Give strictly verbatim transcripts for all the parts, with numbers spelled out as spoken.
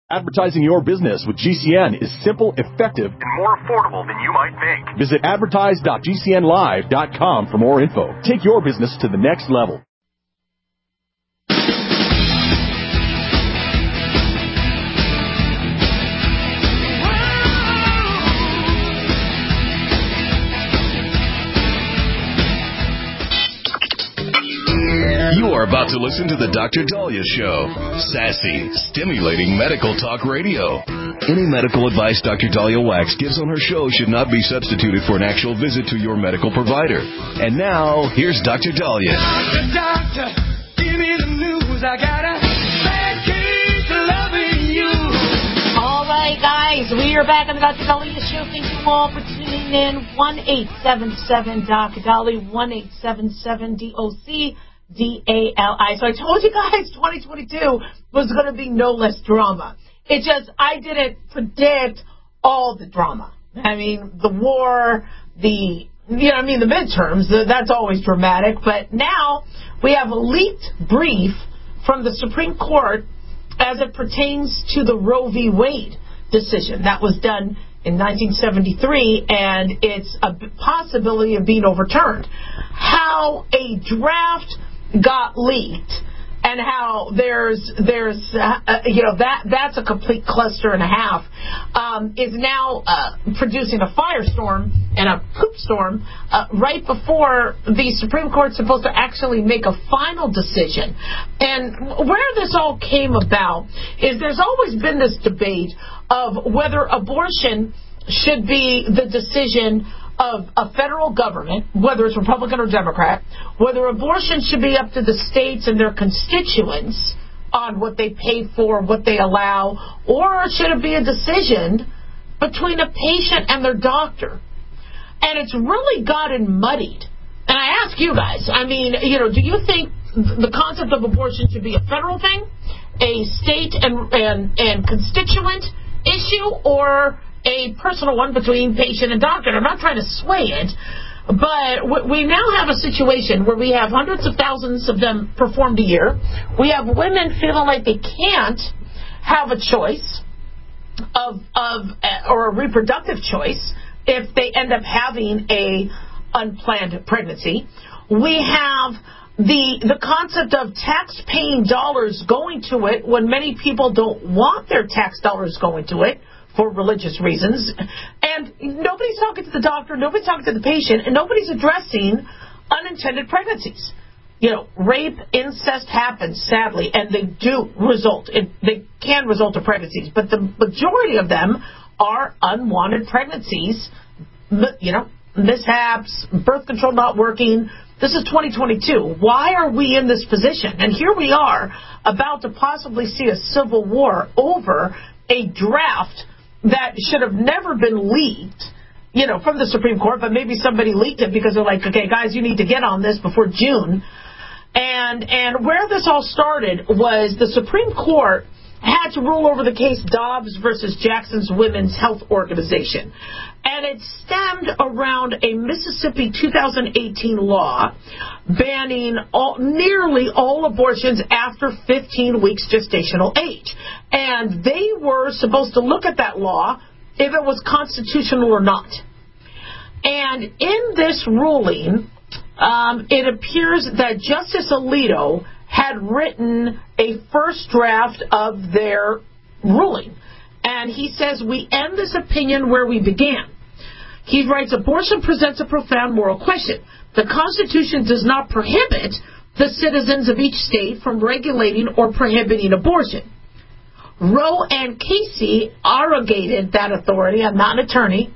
Advertising your business with G C N is simple, effective, and more affordable than you might think. Visit advertise dot g c n live dot com for more info. Take your business to the next level. You are about to listen to the Doctor Dahlia Show. Sassy, stimulating medical talk radio. Any medical advice Doctor Dahlia Wax gives on her show should not be substituted for an actual visit to your medical provider. And now, here's Doctor Dahlia. Doctor, doctor, give me the news. I got a bad case of loving you. All right, guys, we are back on the Doctor Dahlia Show. Thank you all for tuning in. one eight seven seven Doctor Dahlia, one eight seven seven D O C D A L I. So I told you guys twenty twenty-two was going to be no less drama. It just, I didn't predict all the drama. I mean, the war, the, you know, I mean, the midterms, that's always dramatic. But now we have a leaked brief from the Supreme Court as it pertains to the Roe v. Wade decision that was done in nineteen seventy-three, and it's a possibility of being overturned. How a draft got leaked, and how there's there's uh, you know that that's a complete cluster and a half, um, is now uh, producing a firestorm and a poop storm uh, right before the Supreme Court's supposed to actually make a final decision. And where this all came about is there's always been this debate of whether abortion should be the decision of a federal government, whether it's Republican or Democrat, whether abortion should be up to the states and their constituents on what they pay for, what they allow, or should it be a decision between a patient and their doctor? And it's really gotten muddied. And I ask you guys, I mean, you know, do you think the concept of abortion should be a federal thing, a state and and, and constituent issue, or a personal one between patient and doctor? I'm not trying to sway it, but we now have a situation where we have hundreds of thousands of them performed a year. We have women feeling like they can't have a choice of of or a reproductive choice if they end up having a unplanned pregnancy. We have the the concept of tax-paying dollars going to it when many people don't want their tax dollars going to it for religious reasons. And nobody's talking to the doctor, nobody's talking to the patient, and nobody's addressing unintended pregnancies. You know, rape, incest happens, sadly, and they do result. It, they can result in pregnancies, but the majority of them are unwanted pregnancies, you know, mishaps, birth control not working. This is twenty twenty-two. Why are we in this position? And here we are about to possibly see a civil war over a draft that should have never been leaked, you know, from the Supreme Court, but maybe somebody leaked it because they're like, okay, guys, you need to get on this before June. And and where this all started was the Supreme Court had to rule over the case Dobbs versus Jackson's Women's Health Organization. And it stemmed around a Mississippi two thousand eighteen law banning all, nearly all abortions after fifteen weeks gestational age. And they were supposed to look at that law if it was constitutional or not. And in this ruling, um, it appears that Justice Alito had written a first draft of their ruling. And he says, we end this opinion where we began. He writes, abortion presents a profound moral question. The Constitution does not prohibit the citizens of each state from regulating or prohibiting abortion. Roe and Casey arrogated that authority. I'm not an attorney.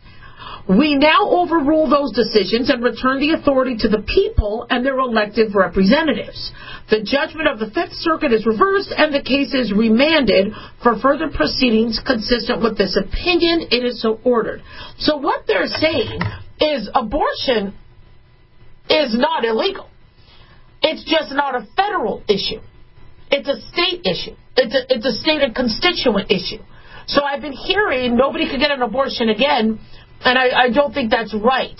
We now overrule those decisions and return the authority to the people and their elected representatives. The judgment of the Fifth Circuit is reversed and the case is remanded for further proceedings consistent with this opinion. It is so ordered. So what they're saying is abortion is not illegal. It's just not a federal issue. It's a state issue. It's a, it's a state and constituent issue. So I've been hearing nobody could get an abortion again, and I, I don't think that's right.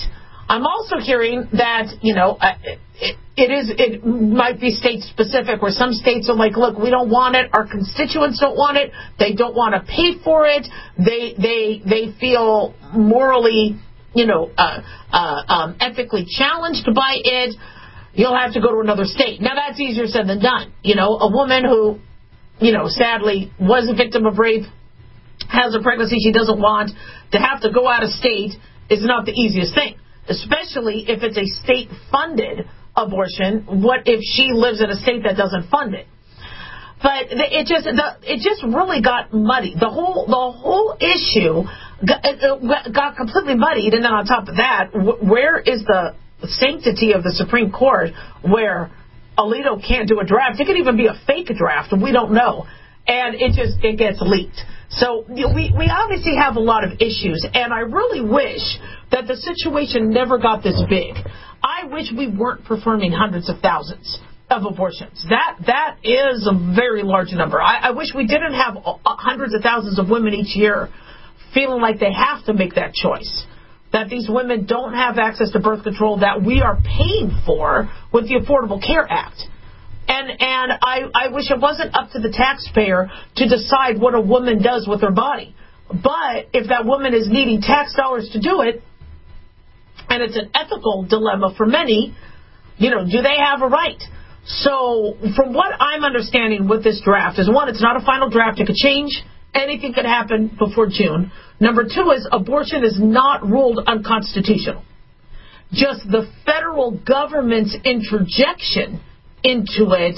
I'm also hearing that, you know, uh, it, it is it might be state specific, where some states are like, look, we don't want it. Our constituents don't want it. They don't want to pay for it. They they they feel morally, you know, uh, uh, um, ethically challenged by it. You'll have to go to another state. Now, that's easier said than done. You know, a woman who, you know, sadly was a victim of rape, has a pregnancy she doesn't want, to have to go out of state is not the easiest thing, especially if it's a state-funded abortion. What if she lives in a state that doesn't fund it? But it just the, it just really got muddy. The whole the whole issue got, got completely muddied, and then on top of that, where is the sanctity of the Supreme Court where Alito can't do a draft? It could even be a fake draft, and we don't know. And it just it gets leaked. So we we obviously have a lot of issues, and I really wish that the situation never got this big. I wish we weren't performing hundreds of thousands of abortions. That that is a very large number. I, I wish we didn't have hundreds of thousands of women each year feeling like they have to make that choice, that these women don't have access to birth control that we are paying for with the Affordable Care Act. And and I, I wish it wasn't up to the taxpayer to decide what a woman does with her body. But if that woman is needing tax dollars to do it, and it's an ethical dilemma for many, you know, do they have a right? So from what I'm understanding with this draft is, one, it's not a final draft. It could change. Anything could happen before June. Number two is abortion is not ruled unconstitutional. Just the federal government's interjection into it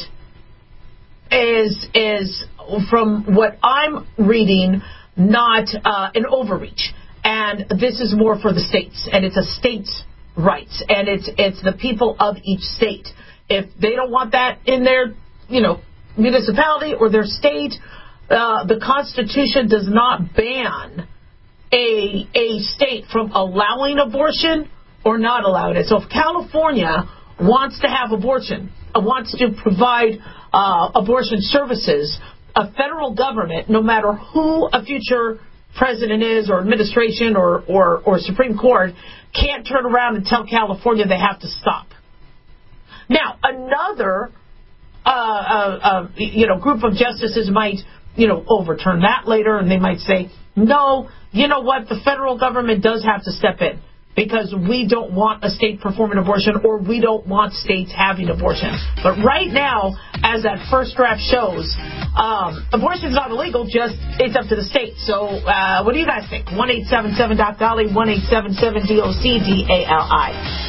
is, is from what I'm reading, not uh, an overreach. And this is more for the states, and it's a state's rights, and it's it's the people of each state. If they don't want that in their, you know, municipality or their state, uh, the Constitution does not ban a a state from allowing abortion or not allowing it. So if California wants to have abortion, uh, wants to provide uh, abortion services, a federal government, no matter who a future president is or administration or, or, or Supreme Court, can't turn around and tell California they have to stop. Now, another uh, uh, uh, you know, group of justices might, you know, overturn that later, and they might say, no, you know what, the federal government does have to step in because we don't want a state performing abortion, or we don't want states having abortion. But right now, as that first draft shows, um, abortion is not illegal, just it's up to the state. So uh, what do you guys think? one eight seven seven D O C D A L I, one eight seven seven D O C D A L I.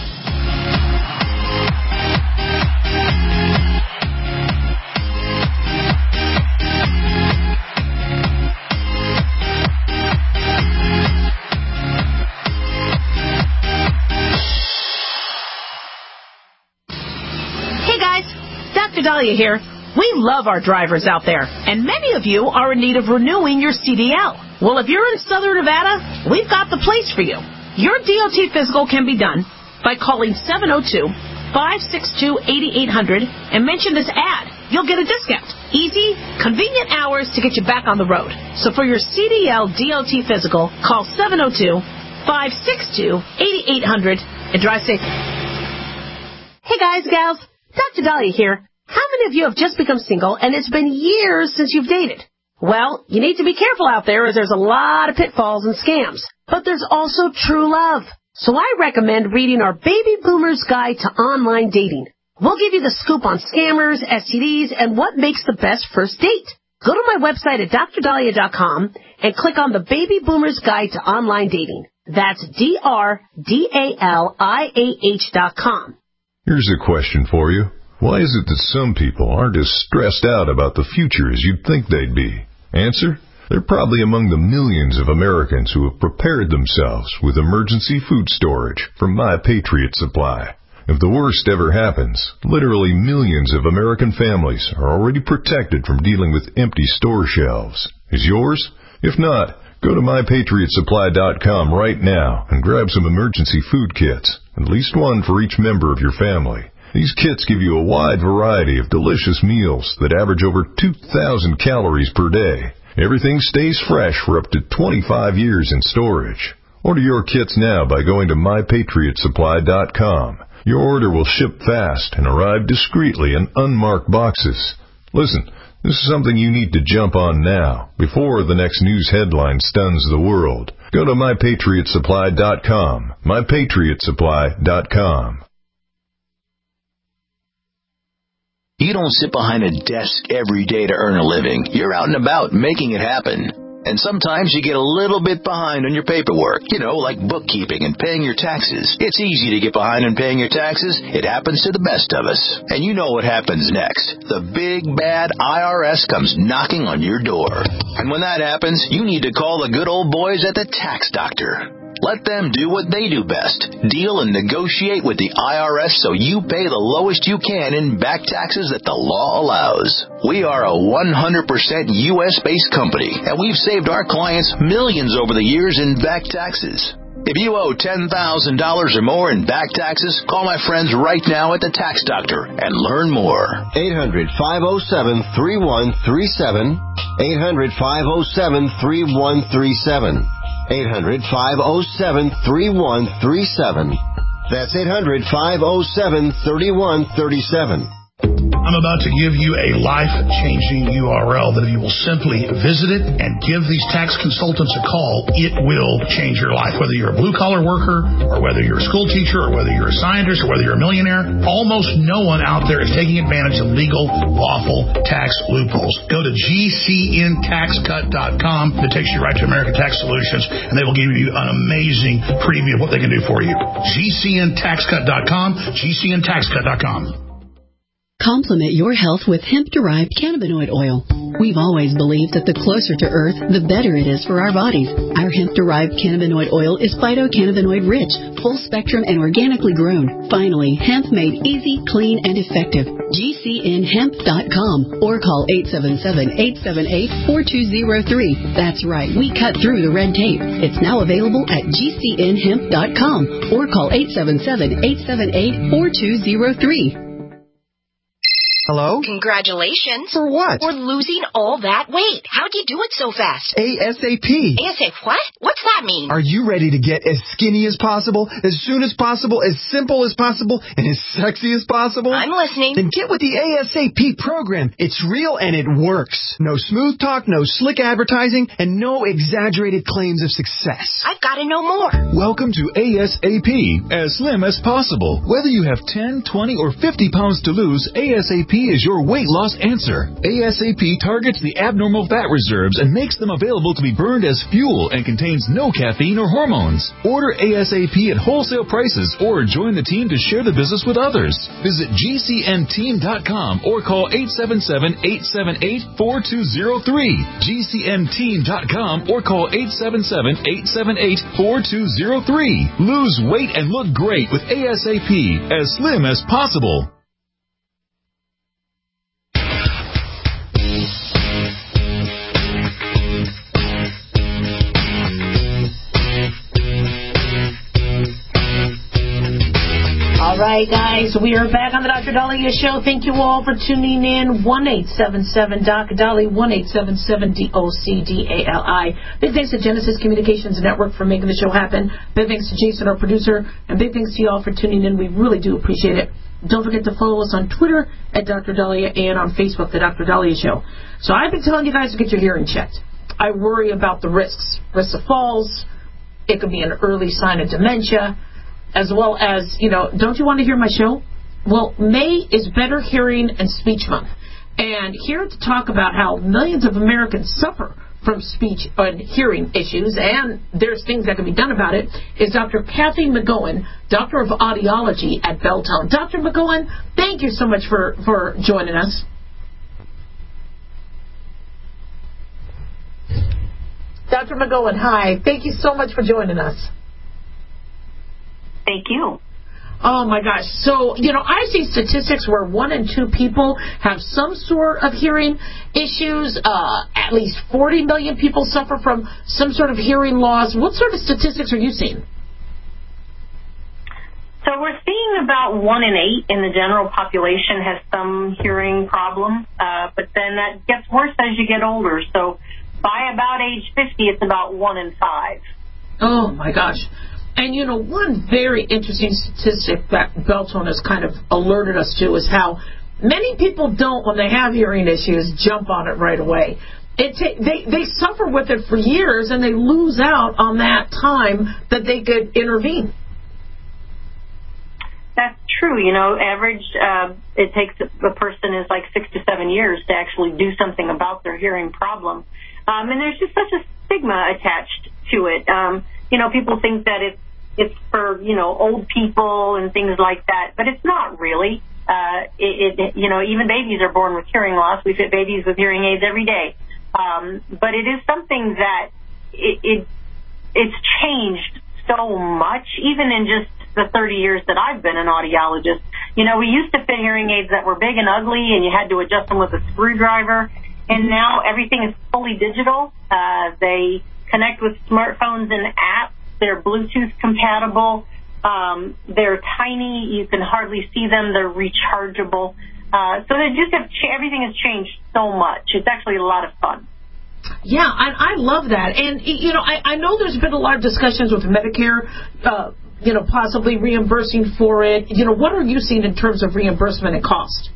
Doctor Dahlia here. We love our drivers out there, and many of you are in need of renewing your C D L. Well, if you're in Southern Nevada, we've got the place for you. Your D O T physical can be done by calling seven oh two, five six two, eight eight zero zero and mention this ad. You'll get a discount. Easy, convenient hours to get you back on the road. So for your C D L D O T physical, call seven oh two, five six two, eight eight zero zero and drive safe. Hey guys, gals, Doctor Dahlia here. How many of you have just become single and it's been years since you've dated? Well, you need to be careful out there, as there's a lot of pitfalls and scams. But there's also true love. So I recommend reading our Baby Boomer's Guide to Online Dating. We'll give you the scoop on scammers, S T Ds, and what makes the best first date. Go to my website at dr dahlia dot com and click on the Baby Boomer's Guide to Online Dating. That's D R D A L I A H dot com. Here's a question for you. Why is it that some people aren't as stressed out about the future as you'd think they'd be? Answer: they're probably among the millions of Americans who have prepared themselves with emergency food storage from My Patriot Supply. If the worst ever happens, literally millions of American families are already protected from dealing with empty store shelves. Is yours? If not, go to my patriot supply dot com right now and grab some emergency food kits, at least one for each member of your family. These kits give you a wide variety of delicious meals that average over two thousand calories per day. Everything stays fresh for up to twenty-five years in storage. Order your kits now by going to my patriot supply dot com. Your order will ship fast and arrive discreetly in unmarked boxes. Listen, this is something you need to jump on now, before the next news headline stuns the world. Go to my patriot supply dot com. my patriot supply dot com. You don't sit behind a desk every day to earn a living. You're out and about making it happen. And sometimes you get a little bit behind on your paperwork, you know, like bookkeeping and paying your taxes. It's easy to get behind on paying your taxes. It happens to the best of us. And you know what happens next. The big, bad I R S comes knocking on your door. And when that happens, you need to call the good old boys at the Tax Doctor. Let them do what they do best. Deal and negotiate with the I R S so you pay the lowest you can in back taxes that the law allows. We are a one hundred percent U S-based company, and we've saved our clients millions over the years in back taxes. If you owe ten thousand dollars or more in back taxes, call my friends right now at the Tax Doctor and learn more. eight hundred, five oh seven, three one three seven. eight hundred, five oh seven, three one three seven. eight hundred, five oh seven, three one three seven. That's eight hundred, five oh seven, three one three seven. I'm about to give you a life-changing U R L that if you will simply visit it and give these tax consultants a call, it will change your life. Whether you're a blue-collar worker or whether you're a school teacher or whether you're a scientist or whether you're a millionaire, almost no one out there is taking advantage of legal, lawful tax loopholes. Go to G C N tax cut dot com. It takes you right to American Tax Solutions, and they will give you an amazing preview of what they can do for you. G C N tax cut dot com, G C N tax cut dot com. Complement your health with hemp-derived cannabinoid oil. We've always believed that the closer to Earth, the better it is for our bodies. Our hemp-derived cannabinoid oil is phytocannabinoid-rich, full-spectrum, and organically grown. Finally, hemp made easy, clean, and effective. G C N hemp dot com or call eight seven seven, eight seven eight, four two zero three. That's right, we cut through the red tape. It's now available at G C N hemp dot com or call eight seven seven, eight seven eight, four two zero three. Hello? Congratulations. For what? For losing all that weight. How'd you do it so fast? ASAP. ASAP what? What's that mean? Are you ready to get as skinny as possible, as soon as possible, as simple as possible, and as sexy as possible? I'm listening. Then get with the ASAP program. It's real and it works. No smooth talk, no slick advertising, and no exaggerated claims of success. I've got to know more. Welcome to ASAP, as slim as possible. Whether you have ten, twenty, or fifty pounds to lose, ASAP is your weight loss answer. ASAP targets the abnormal fat reserves and makes them available to be burned as fuel and contains no caffeine or hormones. Order ASAP at wholesale prices or join the team to share the business with others. Visit G C N team dot com or call eight seven seven, eight seven eight, four two zero three. G C N team dot com or call eight seven seven, eight seven eight, four two zero three. Lose weight and look great with ASAP, as slim as possible. All right, guys, we are back on the Doctor Daliah Show. Thank you all for tuning in. one eight seven seven D O C Dali, one eight seven seven D O C D A L I. Big thanks to Genesis Communications Network for making the show happen. Big thanks to Jason, our producer, and big thanks to you all for tuning in. We really do appreciate it. Don't forget to follow us on Twitter at Doctor Daliah and on Facebook, The Doctor Daliah Show. So I've been telling you guys to get your hearing checked. I worry about the risks. Risks of falls. It could be an early sign of dementia. As well as, you know, don't you want to hear my show? Well, May is Better Hearing and Speech Month. And here to talk about how millions of Americans suffer from speech and hearing issues, and there's things that can be done about it, is Doctor Kathy McGowan, Doctor of Audiology at Belltown. Doctor McGowan, thank you so much for, for joining us. Doctor McGowan, hi. Thank you so much for joining us. Thank you. Oh, my gosh. So, you know, I see statistics where one in two people have some sort of hearing issues. Uh, at least forty million people suffer from some sort of hearing loss. What sort of statistics are you seeing? So we're seeing about one in eight in the general population has some hearing problem, uh, but then that gets worse as you get older. So by about age fifty, it's about one in five. Oh, my gosh. And, you know, one very interesting statistic that Beltone has kind of alerted us to is how many people don't, when they have hearing issues, jump on it right away. It ta- they, they suffer with it for years, and they lose out on that time that they could intervene. That's true. You know, average, uh, it takes a person is like six to seven years to actually do something about their hearing problem. Um, and there's just such a stigma attached to it. Um, you know, people think that it's, it's for, you know, old people and things like that, but it's not really. Uh, it, it, you know, even babies are born with hearing loss. We fit babies with hearing aids every day. Um, but it is something that it, it it's changed so much, even in just the thirty years that I've been an audiologist. You know, we used to fit hearing aids that were big and ugly, and you had to adjust them with a screwdriver. And now everything is fully digital. Uh, they connect with smartphones and apps. They're Bluetooth compatible. Um, they're tiny. You can hardly see them. They're rechargeable. Uh, so they just have ch- everything has changed so much. It's actually a lot of fun. Yeah, I, I love that. And, you know, I, I know there's been a lot of discussions with Medicare, uh, you know, possibly reimbursing for it. You know, what are you seeing in terms of reimbursement and cost?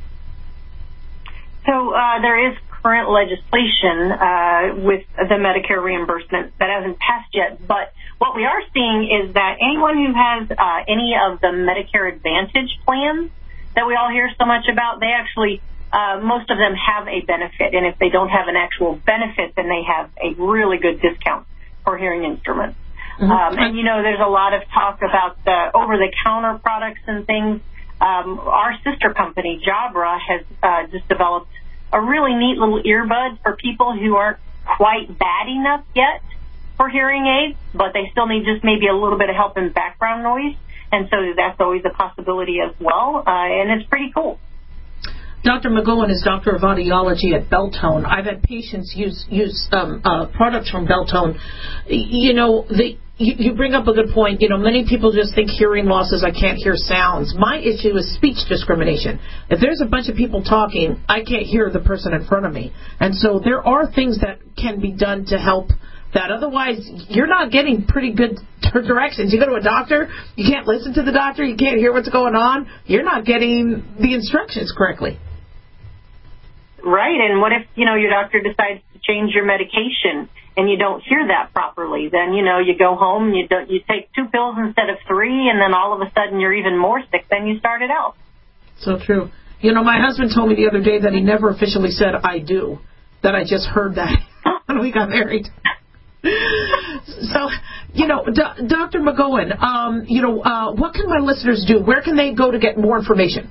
So uh, there is current legislation uh, with the Medicare reimbursement that hasn't passed yet. But what we are seeing is that anyone who has uh, any of the Medicare Advantage plans that we all hear so much about, they actually, uh, most of them have a benefit. And if they don't have an actual benefit, then they have a really good discount for hearing instruments. Mm-hmm. Um, and, you know, there's a lot of talk about the over-the-counter products and things. Um, our sister company, Jabra, has uh, just developed a really neat little earbud for people who aren't quite bad enough yet for hearing aids, but they still need just maybe a little bit of help in background noise. And so that's always a possibility as well, uh, and it's pretty cool. Doctor McGowan is Doctor of Audiology at Beltone. I've had patients use use um, uh, products from Beltone. You know, the, you, you bring up a good point. You know, many people just think hearing loss is I can't hear sounds. My issue is speech discrimination. If there's a bunch of people talking, I can't hear the person in front of me. And so there are things that can be done to help that. Otherwise, you're not getting pretty good directions. You go to a doctor, you can't listen to the doctor, you can't hear what's going on, you're not getting the instructions correctly. Right, and what if, you know, your doctor decides to change your medication and you don't hear that properly? Then, you know, you go home, you don't, you take two pills instead of three, and then all of a sudden you're even more sick than you started out. So true. You know, my husband told me the other day that he never officially said I do, that I just heard that when we got married. So, you know, D- Doctor McGowan, um, you know, uh, what can my listeners do? Where can they go to get more information?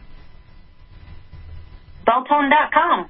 Beltone dot com.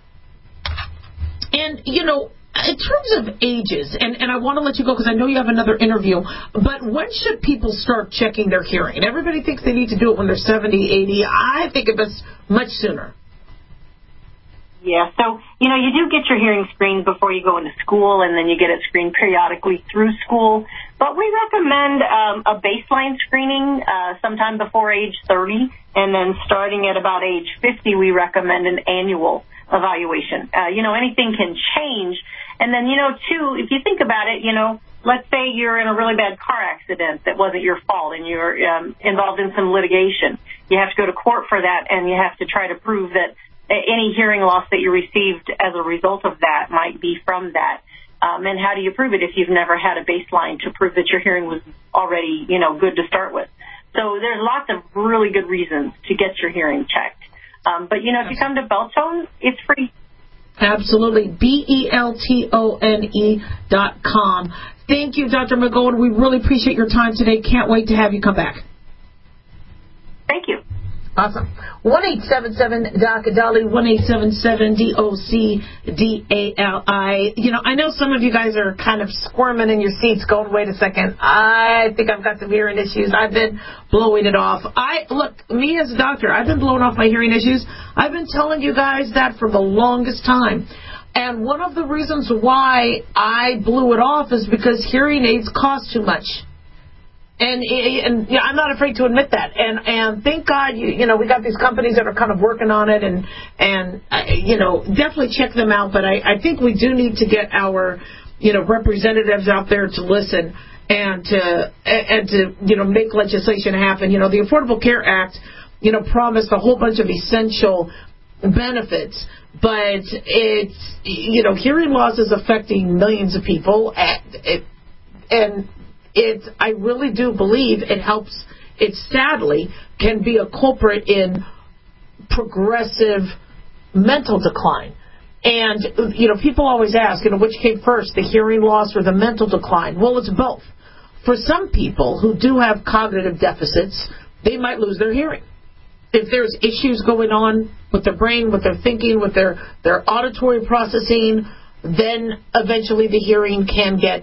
And, you know, in terms of ages, and, and I want to let you go because I know you have another interview, but when should people start checking their hearing? Everybody thinks they need to do it when they're seventy, eighty. I think of it much sooner. Yeah, so, you know, you do get your hearing screened before you go into school, and then you get it screened periodically through school. But we recommend um, a baseline screening uh, sometime before age thirty, and then starting at about age fifty, we recommend an annual evaluation. Uh, you know, anything can change. And then, you know, too, if you think about it, you know, let's say you're in a really bad car accident that wasn't your fault, and you're um, involved in some litigation. You have to go to court for that, and you have to try to prove that any hearing loss that you received as a result of that might be from that. Um, and how do you prove it if you've never had a baseline to prove that your hearing was already, you know, good to start with? So there's lots of really good reasons to get your hearing checked. Um, but, you know, if you come to Beltone, it's free. Absolutely. B E L T O N E dot com. Thank you, Doctor McGowan. We really appreciate your time today. Can't wait to have you come back. Thank you. Awesome. one eight seven seven D O C D A L I, one eight seven seven D O C D A L I. You know, I know some of you guys are kind of squirming in your seats going, wait a second, I think I've got some hearing issues. I've been blowing it off. I Look, me as a doctor, I've been blowing off my hearing issues. I've been telling you guys that for the longest time. And one of the reasons why I blew it off is because hearing aids cost too much. And, and yeah, I'm not afraid to admit that. And and thank God, you, you know, we got these companies that are kind of working on it, and, and uh, you know, definitely check them out. But I, I think we do need to get our you know, representatives out there to listen and to, and to, you know, make legislation happen. You know, the Affordable Care Act, you know, promised a whole bunch of essential benefits, but it's, you know, hearing loss is affecting millions of people, and it, and it, I really do believe it helps, it sadly can be a culprit in progressive mental decline. And, you know, people always ask, you know, which came first, the hearing loss or the mental decline? Well, it's both. For some people who do have cognitive deficits, they might lose their hearing. If there's issues going on with their brain, with their thinking, with their, their auditory processing, then eventually the hearing can get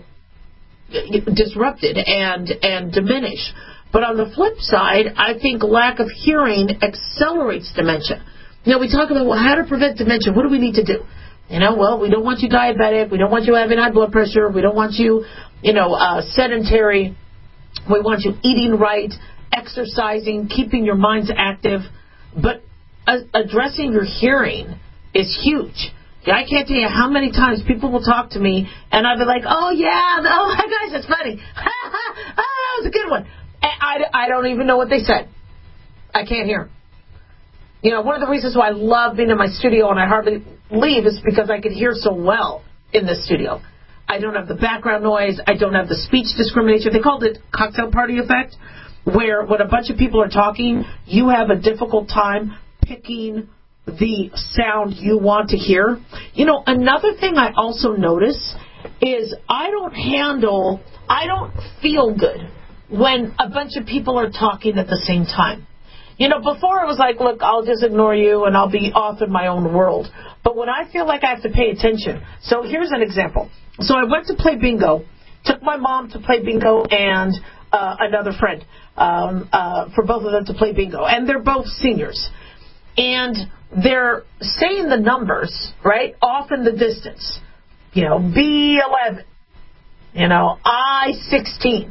disrupted and, and diminish. But on the flip side, I think lack of hearing accelerates dementia. You know, we talk about, well, how to prevent dementia. What do we need to do? You know, well, we don't want you diabetic. We don't want you having high blood pressure. We don't want you, you know, uh, sedentary. We want you eating right, exercising, keeping your minds active. But uh, addressing your hearing is huge. I can't tell you how many times people will talk to me, and I'll be like, oh, yeah, oh, my gosh, that's funny. oh, that was a good one. And I, I don't even know what they said. I can't hear them. You know, one of the reasons why I love being in my studio and I hardly leave is because I can hear so well in the studio. I don't have the background noise. I don't have the speech discrimination. They called it cocktail party effect, where when a bunch of people are talking, you have a difficult time picking the sound you want to hear. You know, another thing I also notice is I don't handle, I don't feel good when a bunch of people are talking at the same time. You know, before it was like, look, I'll just ignore you and I'll be off in my own world. But when I feel like I have to pay attention. So here's an example. So I went to play bingo, took my mom to play bingo and uh, another friend um, uh, for both of them to play bingo. And they're both seniors. And they're saying the numbers, right, off in the distance. You know, B eleven, you know, I sixteen.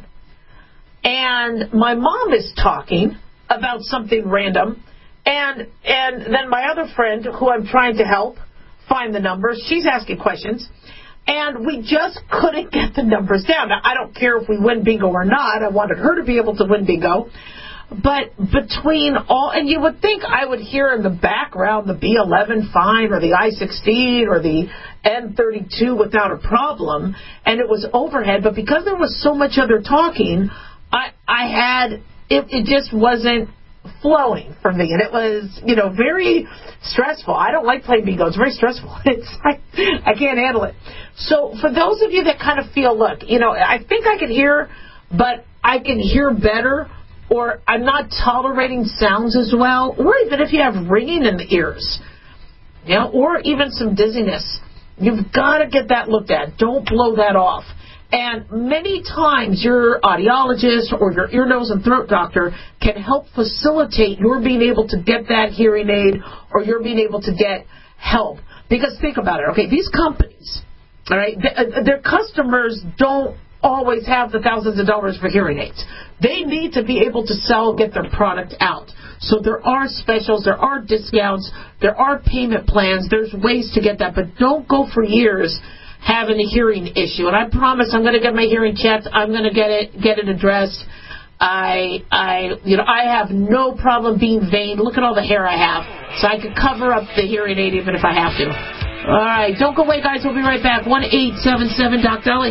And my mom is talking about something random, and and then my other friend, who I'm trying to help find the numbers, she's asking questions, and we just couldn't get the numbers down. Now, I don't care if we win bingo or not. I wanted her to be able to win bingo, but between all, and you would think I would hear in the background the B eleven fine, or the I sixteen, or the N thirty-two without a problem, and it was overhead, but because there was so much other talking, I I had... It, it just wasn't flowing for me, and it was, you know, very stressful. I don't like playing bingo. It's very stressful. It's like, I can't handle it. So for those of you that kind of feel, look, you know, I think I can hear, but I can hear better, or I'm not tolerating sounds as well, or even if you have ringing in the ears, you know, or even some dizziness, you've got to get that looked at. Don't blow that off. And many times your audiologist or your ear, nose, and throat doctor can help facilitate your being able to get that hearing aid, or you're being able to get help. Because think about it, okay, these companies, all right, their customers don't always have the thousands of dollars for hearing aids. They need to be able to sell, get their product out. So there are specials, there are discounts, there are payment plans, there's ways to get that, but don't go for years having a hearing issue. And I promise I'm going to get my hearing checked. I'm going to get it get it addressed. I I you know I have no problem being vain. Look at all the hair I have, so I could cover up the hearing aid even if I have to. All right, don't go away, guys. We'll be right back. one eight seven seven Doc Dolly.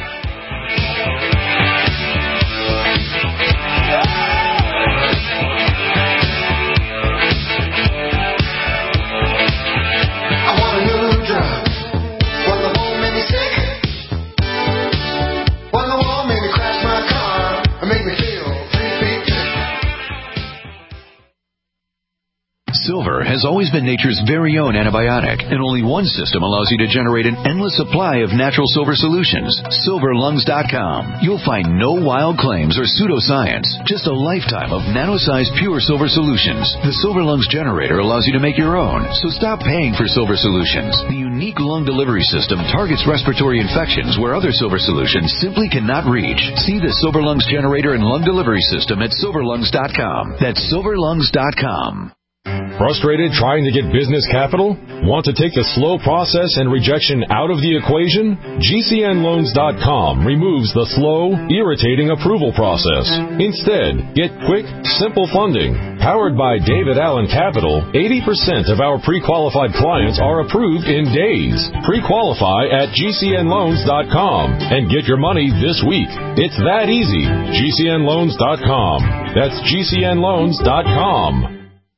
Silver has always been nature's very own antibiotic, and only one system allows you to generate an endless supply of natural silver solutions. silver lungs dot com. You'll find no wild claims or pseudoscience, just a lifetime of nano-sized pure silver solutions. The Silver Lungs generator allows you to make your own, so stop paying for silver solutions. The unique lung delivery system targets respiratory infections where other silver solutions simply cannot reach. See the Silver Lungs generator and lung delivery system at silver lungs dot com. That's silver lungs dot com. Frustrated trying to get business capital? Want to take the slow process and rejection out of the equation? G C N loans dot com removes the slow, irritating approval process. Instead, get quick, simple funding. Powered by David Allen Capital, eighty percent of our pre-qualified clients are approved in days. Pre-qualify at G C N loans dot com and get your money this week. It's that easy. G C N loans dot com. That's G C N loans dot com.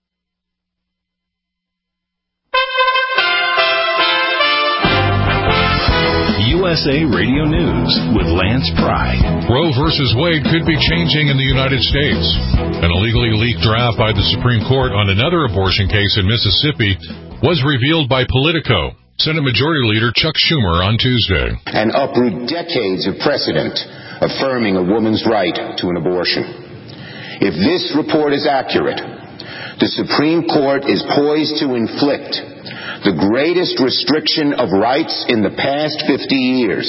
U S A Radio News with Lance Pry. Roe versus Wade could be changing in the United States. An illegally leaked draft by the Supreme Court on another abortion case in Mississippi was revealed by Politico. Senate Majority Leader Chuck Schumer on Tuesday. And uproot decades of precedent affirming a woman's right to an abortion. If this report is accurate, the Supreme Court is poised to inflict the greatest restriction of rights in the past fifty years,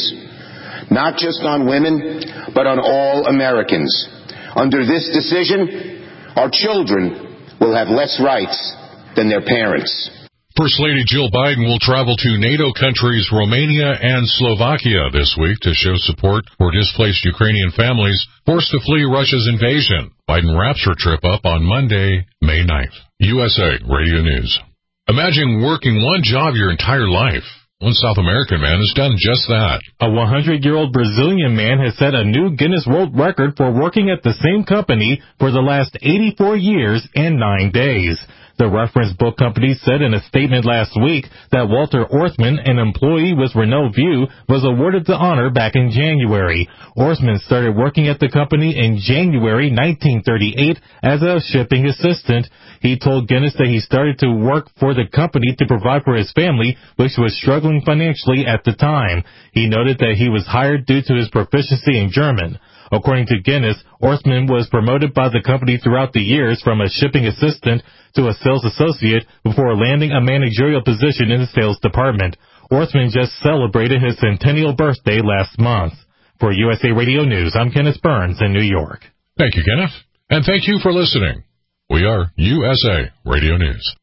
not just on women, but on all Americans. Under this decision, our children will have less rights than their parents. First Lady Jill Biden will travel to NATO countries Romania and Slovakia this week to show support for displaced Ukrainian families forced to flee Russia's invasion. Biden wraps her trip up on Monday, May ninth. U S A Radio News. Imagine working one job your entire life. One South American man has done just that. A one hundred year old Brazilian man has set a new Guinness World Record for working at the same company for the last eighty-four years and nine days. The reference book company said in a statement last week that Walter Orthman, an employee with Renault View, was awarded the honor back in January. Orthman started working at the company in January nineteen thirty-eight as a shipping assistant. He told Guinness that he started to work for the company to provide for his family, which was struggling financially at the time. He noted that he was hired due to his proficiency in German. According to Guinness, Orthman was promoted by the company throughout the years from a shipping assistant to a sales associate before landing a managerial position in the sales department. Orthman just celebrated his centennial birthday last month. For U S A Radio News, I'm Kenneth Burns in New York. Thank you, Kenneth. And thank you for listening. We are U S A Radio News.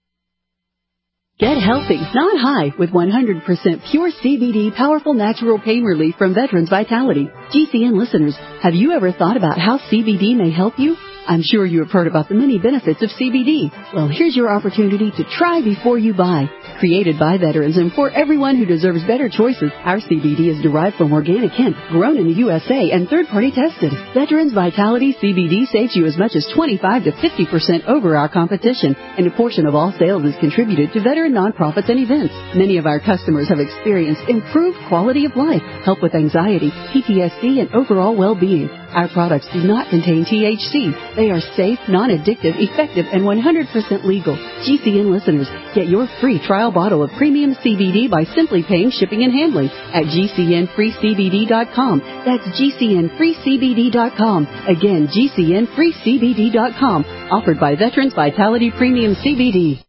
Get healthy, not high, with one hundred percent pure C B D powerful natural pain relief from Veterans Vitality. G C N listeners, have you ever thought about how C B D may help you? I'm sure you have heard about the many benefits of C B D. Well, here's your opportunity to try before you buy. Created by veterans and for everyone who deserves better choices, our C B D is derived from organic hemp, grown in the U S A and third-party tested. Veterans Vitality C B D saves you as much as twenty-five to fifty percent over our competition, and a portion of all sales is contributed to veteran nonprofits and events. Many of our customers have experienced improved quality of life, help with anxiety, P T S D, and overall well-being. Our products do not contain T H C. They are safe, non-addictive, effective, and one hundred percent legal. G C N listeners, get your free trial bottle of premium C B D by simply paying shipping and handling at G C N free C B D dot com. That's G C N free C B D dot com. Again, G C N free C B D dot com. Offered by Veterans Vitality Premium C B D.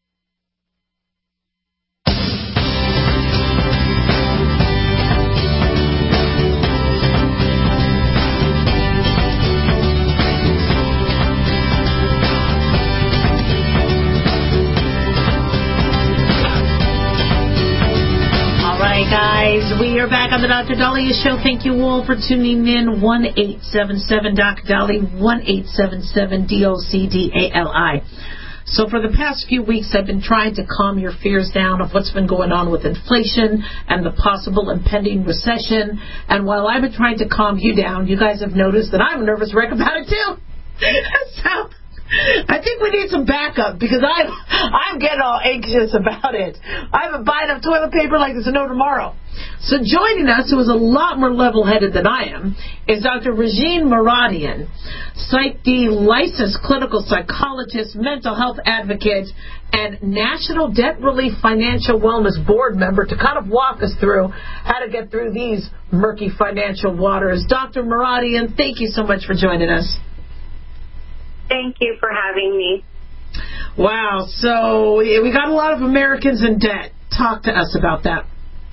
Guys, we are back on the Doctor Daliah Show. Thank you all for tuning in. one eight seven seven D O C D A L I, one eight seven seven D O C D A L I. So for the past few weeks, I've been trying to calm your fears down of what's been going on with inflation and the possible impending recession. And while I've been trying to calm you down, you guys have noticed that I'm a nervous wreck about it too. So I think we need some backup because I'm I'm getting all anxious about it. I haven't bought enough toilet paper like there's no tomorrow. So joining us, who is a lot more level-headed than I am, is Doctor Regine Mouradian, Psych-D licensed clinical psychologist, mental health advocate, and National Debt Relief Financial Wellness Board member to kind of walk us through how to get through these murky financial waters. Doctor Mouradian, thank you so much for joining us. Thank you for having me. Wow, so we got a lot of Americans in debt. Talk to us about that.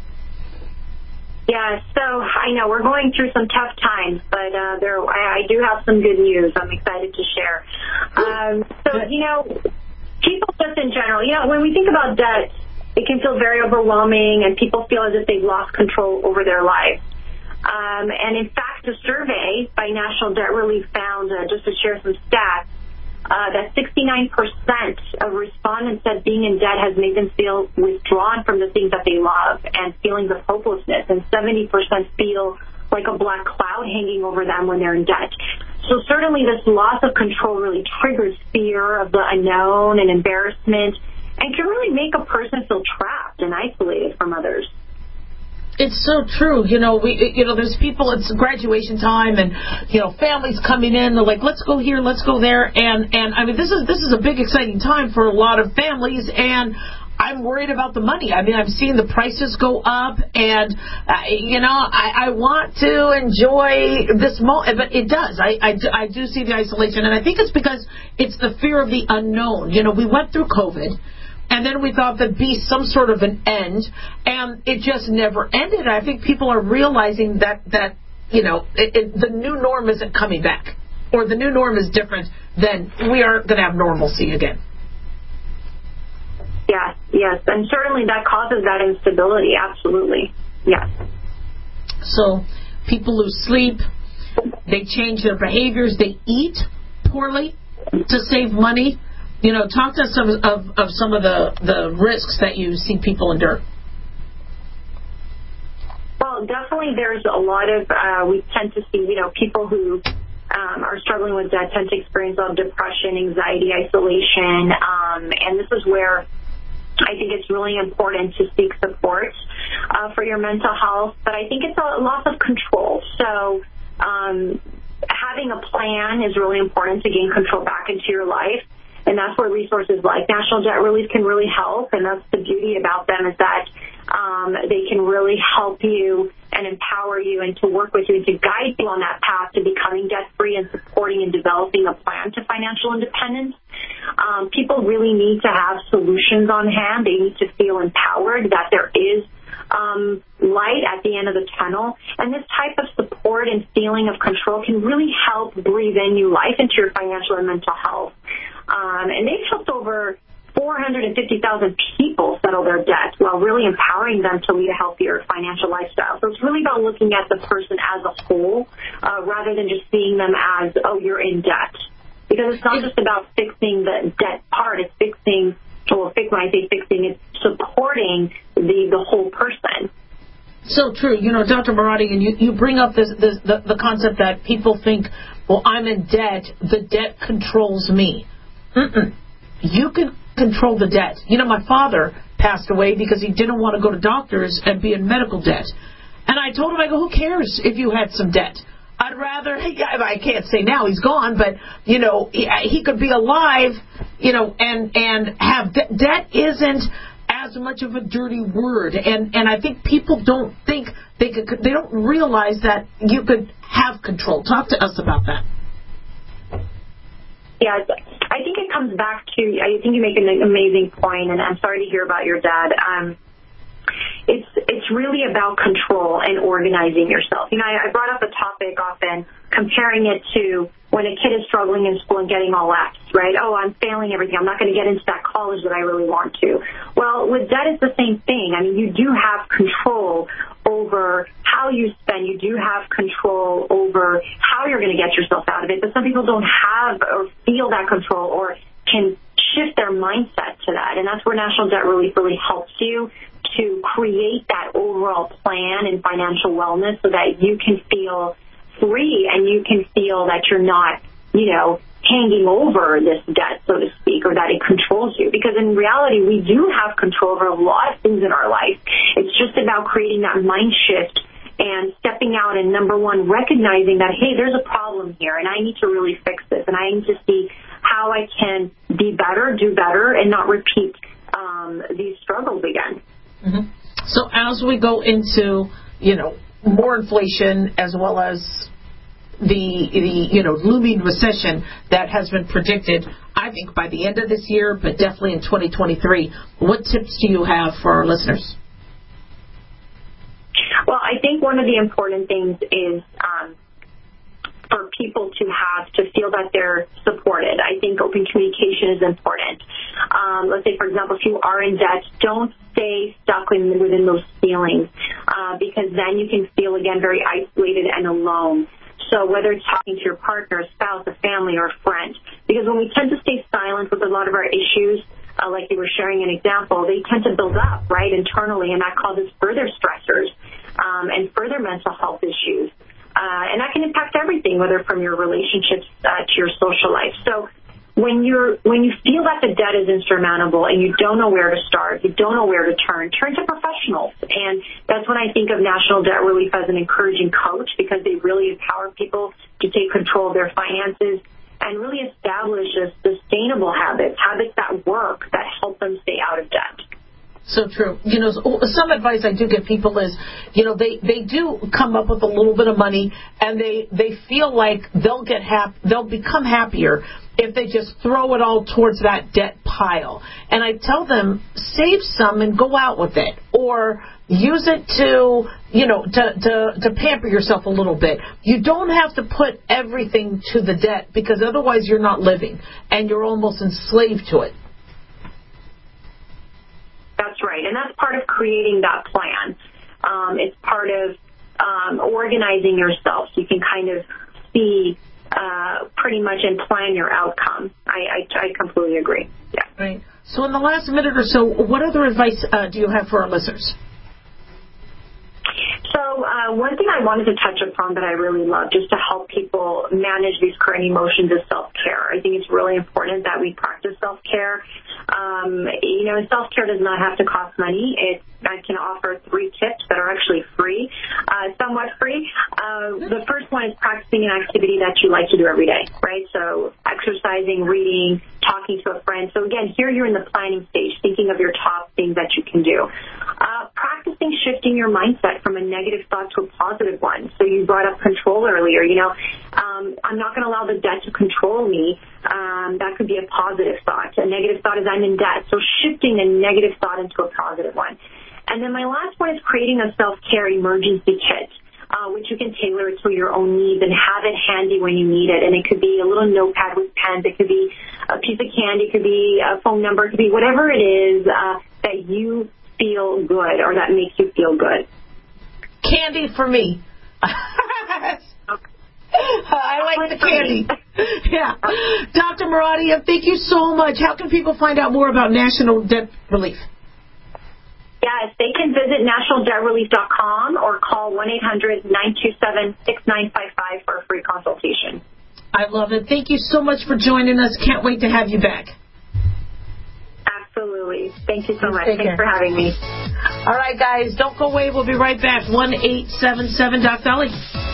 Yeah, so I know we're going through some tough times, but uh, there I, I do have some good news I'm excited to share. Um, so, you know, people just in general, you know, when we think about debt, it can feel very overwhelming, and people feel as if they've lost control over their lives. Um, and in fact, a survey by National Debt Relief found, uh, just to share some stats, uh, that sixty-nine percent of respondents said being in debt has made them feel withdrawn from the things that they love and feelings of hopelessness, and seventy percent feel like a black cloud hanging over them when they're in debt. So certainly this loss of control really triggers fear of the unknown and embarrassment, and can really make a person feel trapped and isolated from others. It's so true. You know, we, you know, there's people, it's graduation time, and, you know, families coming in, they're like, let's go here, let's go there. And, and I mean, this is, this is a big, exciting time for a lot of families, and I'm worried about the money. I mean, I'm seeing the prices go up, and, uh, you know, I, I want to enjoy this moment, but it does. I, I, I do see the isolation, and I think it's because it's the fear of the unknown. You know, we went through COVID, and then we thought there'd be some sort of an end, and it just never ended. I think people are realizing that, that you know, it, it, the new norm isn't coming back, or the new norm is different, then we aren't going to have normalcy again. Yes, yes, and certainly that causes that instability, absolutely, yes. So people lose sleep, they change their behaviors, they eat poorly to save money. You know, talk to us of, of, of some of the, the risks that you see people endure. Well, definitely there's a lot of, uh, we tend to see, you know, people who um, are struggling with debt tend to experience a lot of depression, anxiety, isolation, um, and this is where I think it's really important to seek support uh, for your mental health, but I think it's a loss of control. So um, having a plan is really important to gain control back into your life. And that's where resources like National Debt Relief can really help. And that's the beauty about them, is that um, they can really help you and empower you and to work with you and to guide you on that path to becoming debt-free and supporting and developing a plan to financial independence. Um, people really need to have solutions on hand. They need to feel empowered that there is um, light at the end of the tunnel. And this type of support and feeling of control can really help breathe in new life into your financial and mental health. Um, and they've helped over four hundred fifty thousand people settle their debt while really empowering them to lead a healthier financial lifestyle. So it's really about looking at the person as a whole uh, rather than just seeing them as, oh, you're in debt. Because it's not just about fixing the debt part. It's fixing, well, when I say fixing, it's supporting the, the whole person. So true. You know, Doctor Marotti, and you, you bring up this, this the, the concept that people think, well, I'm in debt. The debt controls me. Mm-mm. You can control the debt. You know, my father passed away because he didn't want to go to doctors and be in medical debt. And I told him, I go, who cares if you had some debt? I'd rather, I can't say now he's gone, but, you know, he could be alive, you know, and, and have de- debt isn't as much of a dirty word. And, and I think people don't think, they could, they don't realize that you could have control. Talk to us about that. Yeah, I think it comes back to, I think you make an amazing point, and I'm sorry to hear about your dad. Um, it's it's really about control and organizing yourself. You know, I, I brought up a topic often, comparing it to when a kid is struggling in school and getting all F's, right? Oh, I'm failing everything. I'm not going to get into that college that I really want to. Well, with debt, it's the same thing. I mean, you do have control over how you spend. You do have control over how you're going to get yourself out of it. But some people don't have or feel that control or can shift their mindset to that. And that's where National Debt Relief really helps you to create that overall plan in financial wellness so that you can feel free and you can feel that you're not, you know, hanging over this debt, so to speak, or that it controls you. Because in reality, we do have control over a lot of things in our life. It's just about creating that mind shift and stepping out and, number one, recognizing that, hey, there's a problem here and I need to really fix this and I need to see how I can be better, do better, and not repeat um, these struggles again. Mm-hmm. So as we go into, you know, more inflation as well as the, the, you know, looming recession that has been predicted, I think, by the end of this year, but definitely in twenty twenty-three, what tips do you have for our listeners? Well, I think one of the important things is um, for people to have to feel that they're supported. I think open communication is important. Um, let's say, for example, if you are in debt, don't stay stuck in, within those feelings uh, because then you can feel, again, very isolated and alone. So whether it's talking to your partner, a spouse, a family, or a friend, because when we tend to stay silent with a lot of our issues, uh, like you were sharing an example, they tend to build up, right, internally, and that causes further stressors um, and further mental health issues. Uh, and that can impact everything, whether from your relationships uh, to your social life. So when you're when you feel that the debt is insurmountable and you don't know where to start, you don't know where to turn, turn to professionals. And that's when I think of National Debt Relief as an encouraging coach, because they really empower people to take control of their finances and really establish a sustainable habits, habits that work, that help them stay out of debt. So true. You know, some advice I do give people is, you know, they, they do come up with a little bit of money and they, they feel like they'll get hap- they'll become happier if they just throw it all towards that debt pile. And I tell them, save some and go out with it, or use it to, you know, to, to, to pamper yourself a little bit. You don't have to put everything to the debt, because otherwise you're not living and you're almost enslaved to it. That's right, and that's part of creating that plan. Um, it's part of um, organizing yourself so you can kind of see uh, pretty much and plan your outcome. I, I, I completely agree. Yeah. Right. So in the last minute or so, what other advice uh, do you have for our listeners? So uh, one thing I wanted to touch upon that I really love, just to help people manage these current emotions, is self-care. I think it's really important that we practice self-care. Um, you know, self-care does not have to cost money. It, I can offer three tips that are actually free, uh, somewhat free. Uh, the first one is practicing an activity that you like to do every day, right? So exercising, reading, talking to a friend. So again, here you're in the planning stage, thinking of your top things that you can do. Uh, practicing shifting your mindset from a negative thought to a positive one. So you brought up control earlier. You know, um, I'm not going to allow the debt to control me. Um, that could be a positive thought. A negative thought is I'm in debt. So shifting a negative thought into a positive one. And then my last one is creating a self-care emergency kit, uh, which you can tailor to your own needs and have it handy when you need it. And it could be a little notepad with pens. It could be a piece of candy. It could be a phone number. It could be whatever it is uh, that you feel good or that makes you feel good. Candy for me. I like the candy. Yeah. Doctor Muradia, thank you so much. How can people find out more about National Debt Relief? Yes, they can visit national debt relief dot com or call one eight hundred nine two seven six nine five five for a free consultation. I love it. Thank you so much for joining us. Can't wait to have you back. Absolutely. Thank you so Please much. take Thanks care. for having me. All right, guys, don't go away. We'll be right back. one eight seven seven Doc Dolly.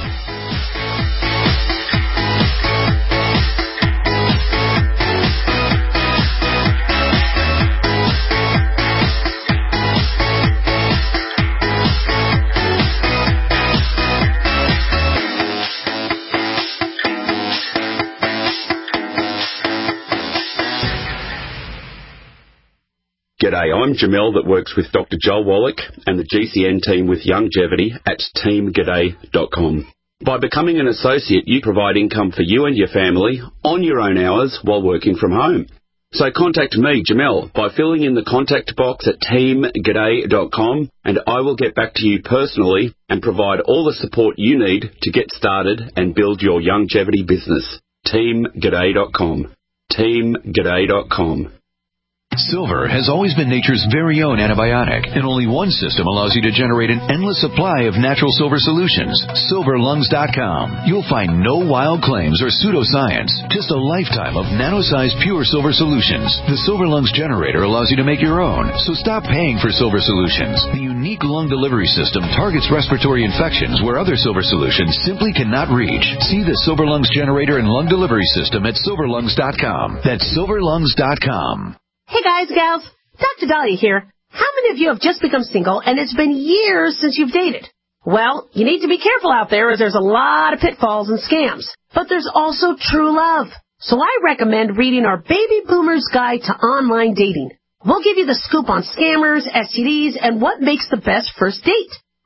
G'day, I'm Jamel that works with Doctor Joel Wallach and the G C N team with Longevity at team g'day dot com. By becoming an associate, you provide income for you and your family on your own hours while working from home. So contact me, Jamel, by filling in the contact box at team g'day dot com, and I will get back to you personally and provide all the support you need to get started and build your longevity business. team g'day dot com. team g'day dot com. Silver has always been nature's very own antibiotic, and only one system allows you to generate an endless supply of natural silver solutions. silver lungs dot com. You'll find no wild claims or pseudoscience, just a lifetime of nano-sized pure silver solutions. The Silver Lungs generator allows you to make your own, so stop paying for silver solutions. The unique lung delivery system targets respiratory infections where other silver solutions simply cannot reach. See the Silver Lungs generator and lung delivery system at silver lungs dot com. That's silver lungs dot com. Hey guys, gals, Doctor Dahlia here. How many of you have just become single and it's been years since you've dated? Well, you need to be careful out there as there's a lot of pitfalls and scams. But there's also true love. So I recommend reading our Baby Boomer's Guide to Online Dating. We'll give you the scoop on scammers, S T Ds, and what makes the best first date.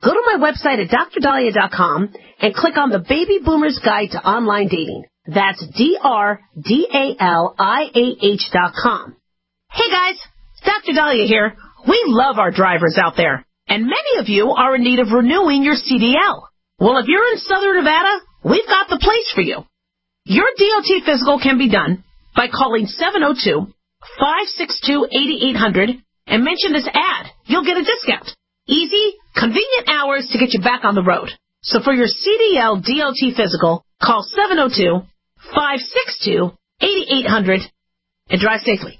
Go to my website at D R Dahlia dot com and click on the Baby Boomers Guide to Online Dating. That's D R D A L I A H dot com. Hey guys, Doctor Dahlia here. We love our drivers out there, and many of you are in need of renewing your C D L. Well, if you're in Southern Nevada, we've got the place for you. Your D O T physical can be done by calling seven oh two, five six two, eight eight hundred and mention this ad. You'll get a discount. Easy, convenient hours to get you back on the road. So for your C D L D O T physical, call seven oh two, five six two, eight eight hundred and drive safely.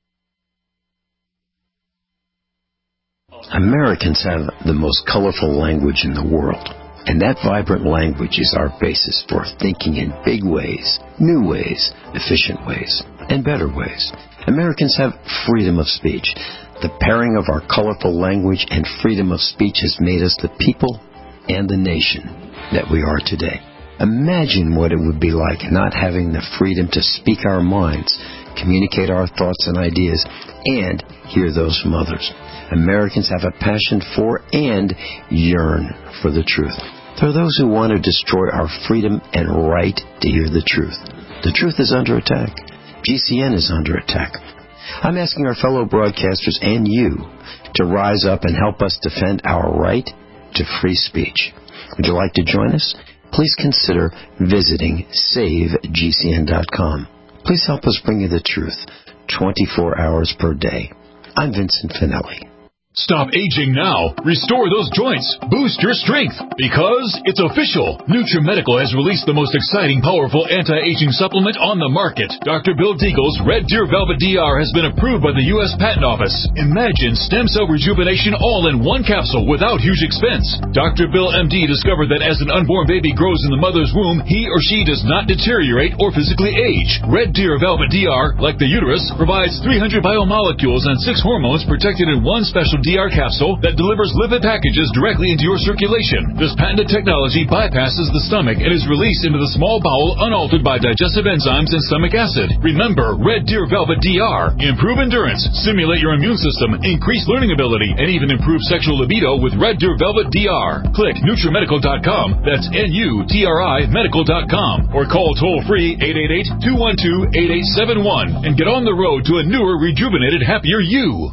Americans have the most colorful language in the world, and that vibrant language is our basis for thinking in big ways, new ways, efficient ways, and better ways. Americans have freedom of speech. The pairing of our colorful language and freedom of speech has made us the people and the nation that we are today. Imagine what it would be like not having the freedom to speak our minds, communicate our thoughts and ideas, and hear those from others. Americans have a passion for and yearn for the truth. There are those who want to destroy our freedom and right to hear the truth. The truth is under attack. G C N is under attack. I'm asking our fellow broadcasters and you to rise up and help us defend our right to free speech. Would you like to join us? Please consider visiting save G C N dot com. Please help us bring you the truth twenty-four hours per day. I'm Vincent Finelli. Stop aging now. Restore those joints. Boost your strength. Because it's official. NutriMedical has released the most exciting, powerful anti-aging supplement on the market. Doctor Bill Deagle's Red Deer Velvet D R has been approved by the U S Patent Office. Imagine stem cell rejuvenation all in one capsule without huge expense. Doctor Bill M D discovered that as an unborn baby grows in the mother's womb, he or she does not deteriorate or physically age. Red Deer Velvet D R, like the uterus, provides three hundred biomolecules and six hormones protected in one special D R capsule that delivers lipid packages directly into your circulation. This patented technology bypasses the stomach and is released into the small bowel unaltered by digestive enzymes and stomach acid. Remember, Red Deer Velvet D R. Improve endurance, stimulate your immune system, increase learning ability, and even improve sexual libido with Red Deer Velvet D R. Click NutriMedical dot com, that's N U T R I Medical dot com, or call toll-free eight eight eight, two one two, eight eight seven one and get on the road to a newer, rejuvenated, happier you.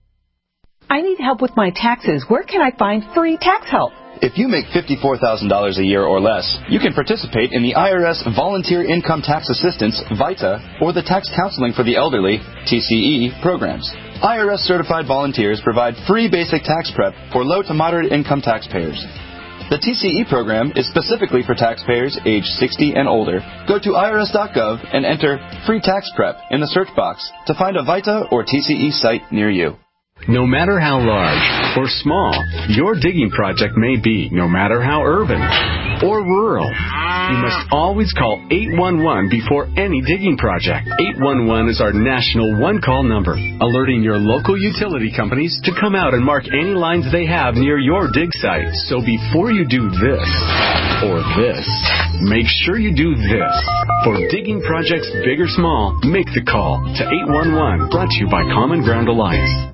I need help with my taxes. Where can I find free tax help? If you make fifty-four thousand dollars a year or less, you can participate in the I R S Volunteer Income Tax Assistance, VITA, or the Tax Counseling for the Elderly, T C E, programs. I R S-certified volunteers provide free basic tax prep for low to moderate income taxpayers. The T C E program is specifically for taxpayers age sixty and older. Go to I R S dot gov and enter Free Tax Prep in the search box to find a VITA or T C E site near you. No matter how large or small your digging project may be, no matter how urban or rural, you must always call eight one one before any digging project. eight one one is our national one-call number, alerting your local utility companies to come out and mark any lines they have near your dig site. So before you do this or this, make sure you do this. For digging projects big or small, make the call to eight one one, brought to you by Common Ground Alliance.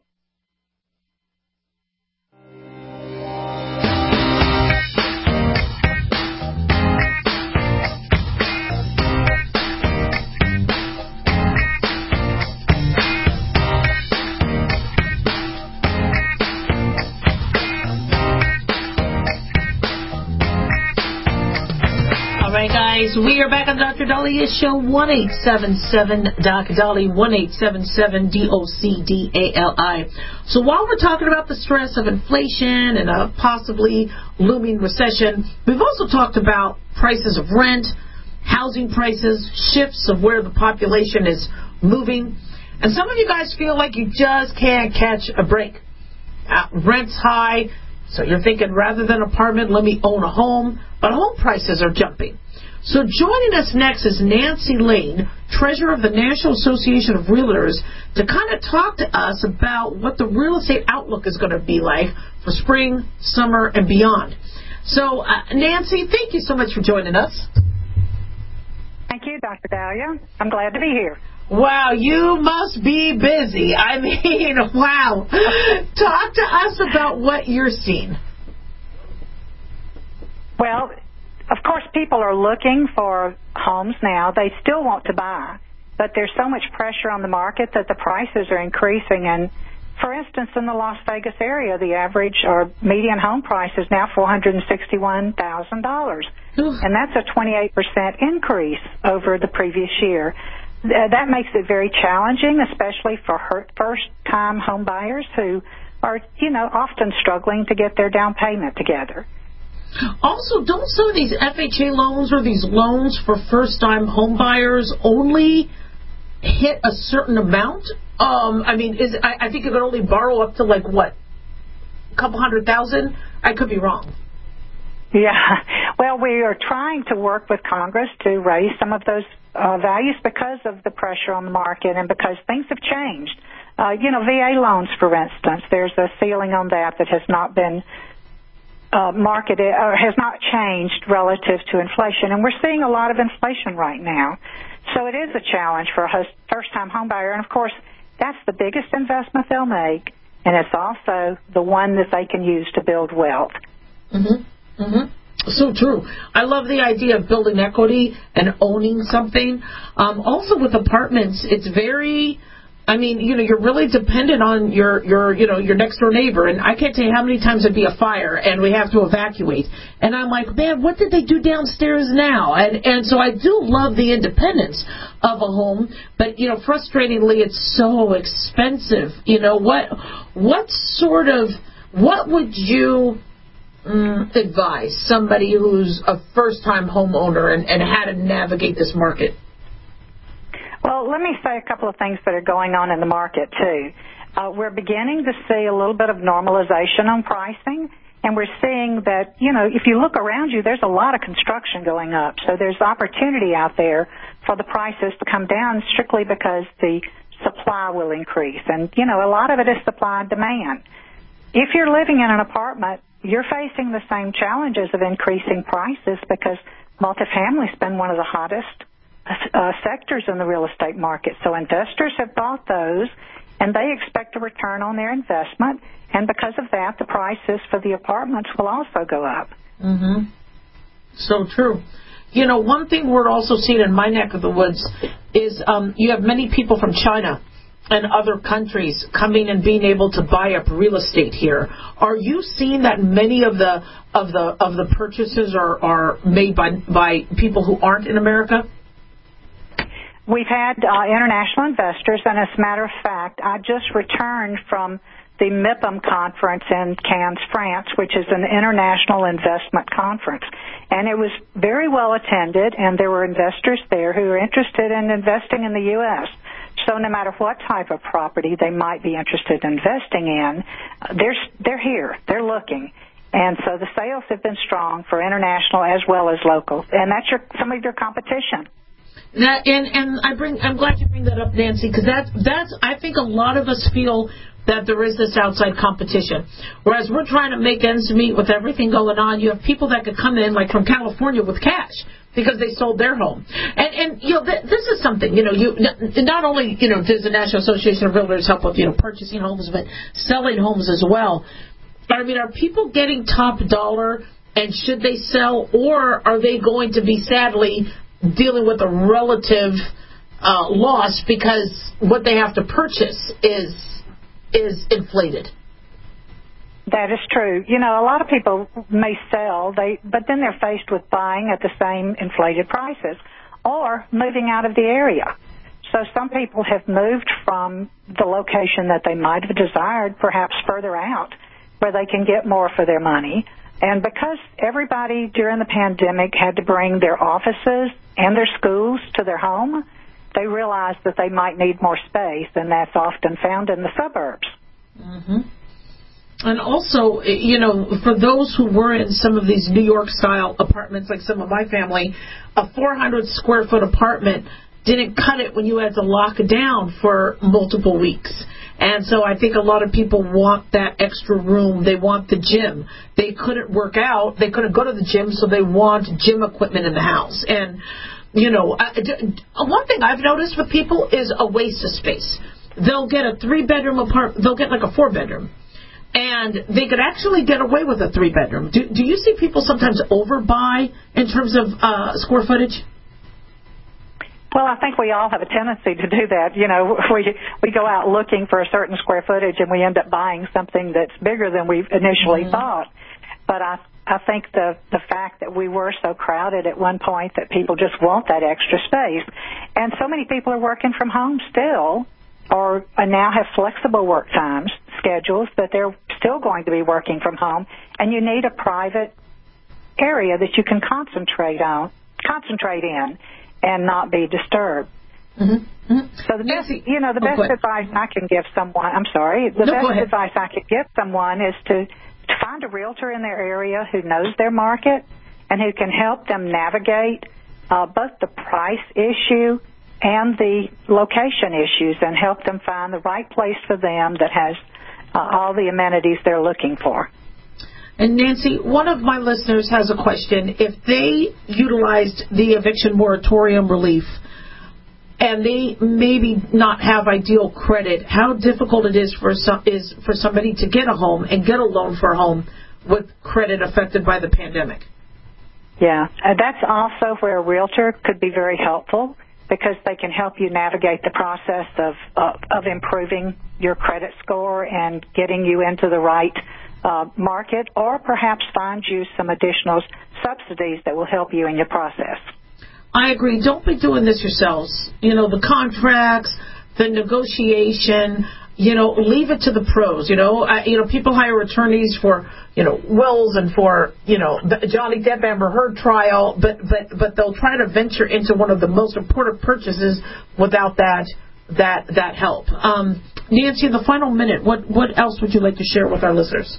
We are back on Doctor Dahlia Show, one eight seven seven D O C D A L I, one eight seven seven D O C D A L I. So while we're talking about the stress of inflation and a possibly looming recession, we've also talked about prices of rent, housing prices, shifts of where the population is moving. And some of you guys feel like you just can't catch a break. Uh, rent's high, so you're thinking rather than apartment, let me own a home. But home prices are jumping. So joining us next is Nancy Lane, treasurer of the National Association of Realtors, to kind of talk to us about what the real estate outlook is going to be like for spring, summer, and beyond. So, uh, Nancy, thank you so much for joining us. Thank you, Doctor Dahlia. I'm glad to be here. Wow, you must be busy. I mean, wow. Talk to us about what you're seeing. Well, of course, people are looking for homes now. They still want to buy, but there's so much pressure on the market that the prices are increasing. And, for instance, in the Las Vegas area, the average or median home price is now four hundred sixty-one thousand dollars, and that's a twenty-eight percent increase over the previous year. That makes it very challenging, especially for first-time home buyers who are, you know, often struggling to get their down payment together. Also, don't some of these F H A loans or these loans for first-time home buyers only hit a certain amount? Um, I mean, is I, I think you could only borrow up to, like, what, a couple hundred thousand? I could be wrong. Yeah. Well, we are trying to work with Congress to raise some of those uh, values because of the pressure on the market and because things have changed. Uh, you know, V A loans, for instance, there's a ceiling on that that has not been uh, marketed or has not changed relative to inflation. And we're seeing a lot of inflation right now. So it is a challenge for a first-time home buyer. And, of course, that's the biggest investment they'll make, and it's also the one that they can use to build wealth. Mm-hmm. Mm-hmm. So true. I love the idea of building equity and owning something. Um, also with apartments, it's very... I mean, you know, you're really dependent on your, your, you know, your next door neighbor. And I can't tell you how many times there'd be a fire and we have to evacuate. And I'm like, man, what did they do downstairs now? And and so I do love the independence of a home, but you know, frustratingly, it's so expensive. You know, what what sort of what would you um, advise somebody who's a first time homeowner and, and how to navigate this market? Well, let me say a couple of things that are going on in the market, too. Uh, we're beginning to see a little bit of normalization on pricing, and we're seeing that, you know, if you look around you, there's a lot of construction going up. So there's opportunity out there for the prices to come down strictly because the supply will increase. And, you know, a lot of it is supply and demand. If you're living in an apartment, you're facing the same challenges of increasing prices because multifamily's been one of the hottest Uh, sectors in the real estate market. So investors have bought those, and they expect a return on their investment, and because of that, the prices for the apartments will also go up. Mm-hmm. So true. You know, one thing we're also seeing in my neck of the woods is um, you have many people from China and other countries coming and being able to buy up real estate here. Are you seeing that many of the of the of the purchases are, are made by by people who aren't in America? We've had uh, international investors, and as a matter of fact, I just returned from the MIPIM conference in Cannes, France, which is an international investment conference. And it was very well attended, and there were investors there who are interested in investing in the U S. So no matter what type of property they might be interested in investing in, they're, they're here. They're looking. And so the sales have been strong for international as well as local. And that's your, some of your competition. That, and and I bring I'm glad you bring that up, Nancy, because that's that's I think a lot of us feel that there is this outside competition. Whereas we're trying to make ends meet with everything going on, you have people that could come in like from California with cash because they sold their home. And and you know th- this is something, you know, you not only, you know, does the National Association of Realtors help with, you know, purchasing homes, but selling homes as well. I mean, are people getting top dollar, and should they sell, or are they going to be sadly dealing with a relative uh, loss because what they have to purchase is is inflated? That is true. You know, a lot of people may sell, they, but then they're faced with buying at the same inflated prices or moving out of the area. So some people have moved from the location that they might have desired, perhaps further out, where they can get more for their money. And because everybody during the pandemic had to bring their offices and their schools to their home, they realized that they might need more space, and that's often found in the suburbs. Mm-hmm. And also, you know, for those who were in some of these New York-style apartments, like some of my family, a four hundred square foot apartment didn't cut it when you had to lock it down for multiple weeks. And so I think a lot of people want that extra room. They want the gym. They couldn't work out. They couldn't go to the gym, so they want gym equipment in the house. And, you know, one thing I've noticed with people is a waste of space. They'll get a three-bedroom apartment. They'll get like a four-bedroom. and they could actually get away with a three-bedroom. Do, do you see people sometimes overbuy in terms of uh, square footage? Well, I think we all have a tendency to do that. You know, we we go out looking for a certain square footage, and we end up buying something that's bigger than we initially mm-hmm. thought. But I I think the the fact that we were so crowded at one point that people just want that extra space, and so many people are working from home still, or now have flexible work times schedules that they're still going to be working from home, and you need a private area that you can concentrate on, concentrate in. And not be disturbed. Mm-hmm. Mm-hmm. So the best, you know, the best oh, advice I can give someone, I'm sorry, the no, best advice I could give someone is to, to find a realtor in their area who knows their market and who can help them navigate uh, both the price issue and the location issues and help them find the right place for them that has uh, all the amenities they're looking for. And Nancy, one of my listeners has a question. If they utilized the eviction moratorium relief and they maybe not have ideal credit, how difficult it is for some, is for somebody to get a home and get a loan for a home with credit affected by the pandemic? Yeah, uh, that's also where a realtor could be very helpful because they can help you navigate the process of uh, of improving your credit score and getting you into the right Uh, market, or perhaps find you some additional subsidies that will help you in your process. I agree. Don't be doing this yourselves. You know, the contracts, the negotiation, you know, leave it to the pros. You know, uh, you know, people hire attorneys for, you know, wills and for, you know, the Johnny Depp Amber Heard trial, but, but, but they'll try to venture into one of the most important purchases without that, that, that help. Um, Nancy, in the final minute, what, what else would you like to share with our listeners?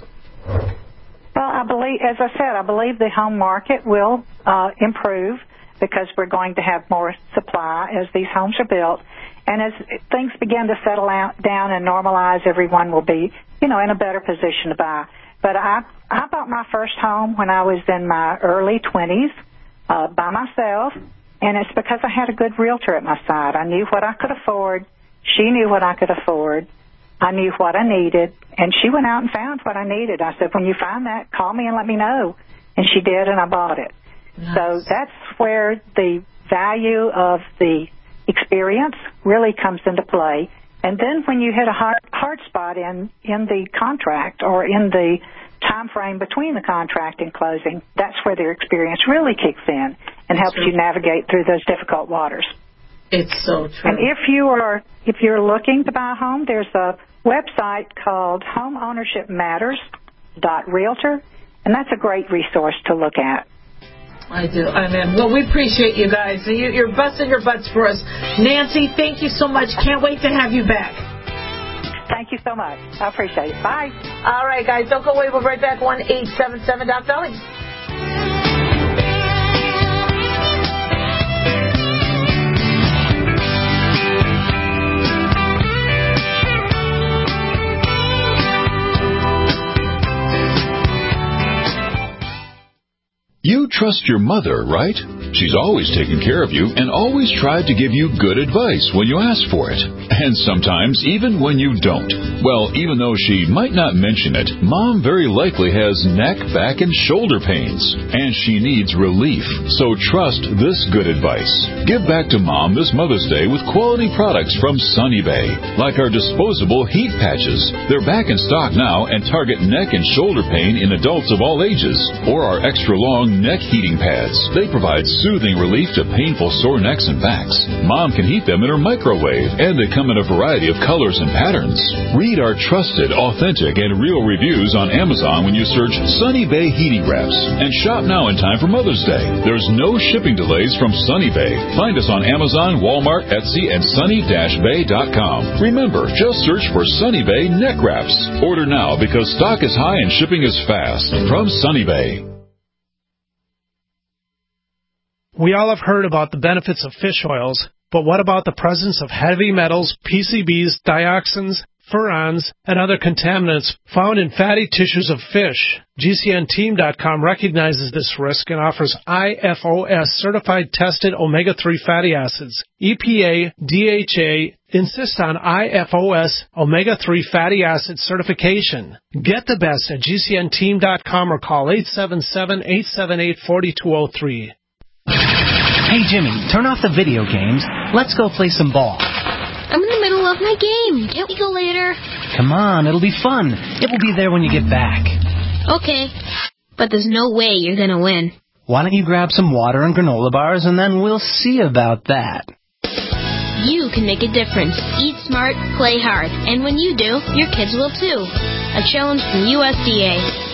Well, I believe, as I said, I believe the home market will uh, improve because we're going to have more supply as these homes are built. And as things begin to settle out, down and normalize, everyone will be, you know, in a better position to buy. But I, I bought my first home when I was in my early twenties uh, by myself, and it's because I had a good realtor at my side. I knew what I could afford. She knew what I could afford. I knew what I needed, and she went out and found what I needed. I said, when you find that, call me and let me know. And she did, and I bought it. Nice. So that's where the value of the experience really comes into play. And then when you hit a hard, hard spot in, in the contract or in the time frame between the contract and closing, that's where their experience really kicks in and helps you navigate through those difficult waters. It's so true. And if you are, if you're looking to buy a home, there's a website called home ownership matters dot realtor, and that's a great resource to look at. I do. I mean, well, we appreciate you guys. You're busting your butts for us. Nancy, thank you so much. Can't wait to have you back. Thank you so much. I appreciate it. Bye. All right, guys. Don't go away. We'll be right back. one eight seven seven Doc Dolly. You trust your mother, right? She's always taken care of you and always tried to give you good advice when you ask for it. And sometimes even when you don't. Well, even though she might not mention it, Mom very likely has neck, back, and shoulder pains. And she needs relief. So trust this good advice. Give back to Mom this Mother's Day with quality products from Sunny Bay. Like our disposable heat patches. They're back in stock now and target neck and shoulder pain in adults of all ages. Or our extra long neck heating pads. They provide soothing relief to painful sore necks and backs. Mom can heat them in her microwave, and they come in a variety of colors and patterns. Read our trusted, authentic, and real reviews on Amazon when you search Sunny Bay Heating Wraps, and shop now in time for Mother's Day. There's no shipping delays from Sunny Bay. Find us on Amazon, Walmart, Etsy, and sunny dash bay dot com. Remember, just search for Sunny Bay Neck Wraps. Order now because stock is high and shipping is fast. From Sunny Bay. We all have heard about the benefits of fish oils, but what about the presence of heavy metals, P C Bs, dioxins, furans, and other contaminants found in fatty tissues of fish. G C N team dot com recognizes this risk and offers I F O S certified tested omega three fatty acids. E P A, D H A insist on I F O S omega three fatty acid certification. Get the best at G C N team dot com or call eight seven seven, eight seven eight, four two zero three. Hey, Jimmy, turn off the video games. Let's go play some ball. I'm in the middle of my game. Can't we go later? Come on, it'll be fun. It will be there when you get back. Okay, but there's no way you're going to win. Why don't you grab some water and granola bars, and then we'll see about that. You can make a difference. Eat smart, play hard. And when you do, your kids will too. A challenge from U S D A.